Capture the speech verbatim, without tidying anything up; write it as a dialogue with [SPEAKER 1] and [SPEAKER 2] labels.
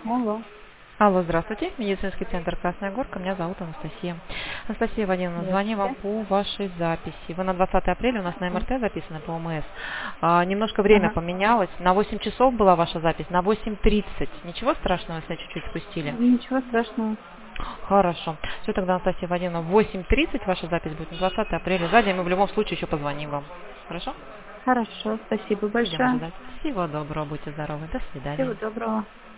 [SPEAKER 1] Алло.
[SPEAKER 2] Алло, здравствуйте. Медицинский центр Красная Горка. Меня зовут Анастасия. Анастасия Вадимовна, звоню вам
[SPEAKER 1] Здравствуйте.
[SPEAKER 2] по вашей записи. Вы на двадцатое апреля у нас на
[SPEAKER 1] М.
[SPEAKER 2] МРТ записаны по ОМС. А, немножко время
[SPEAKER 1] Ага.
[SPEAKER 2] поменялось. На восемь часов была ваша запись, на восемь тридцать. Ничего страшного, если чуть-чуть спустили?
[SPEAKER 1] Ничего страшного.
[SPEAKER 2] Хорошо. Все, тогда, Анастасия Вадимовна, в восемь тридцать ваша запись будет на двадцатое апреля. Сзади мы в любом случае еще позвоним вам. Хорошо?
[SPEAKER 1] Хорошо. Спасибо
[SPEAKER 2] Будем
[SPEAKER 1] большое.
[SPEAKER 2] ожидать. Всего доброго, будьте здоровы. До
[SPEAKER 1] Всего
[SPEAKER 2] свидания.
[SPEAKER 1] доброго.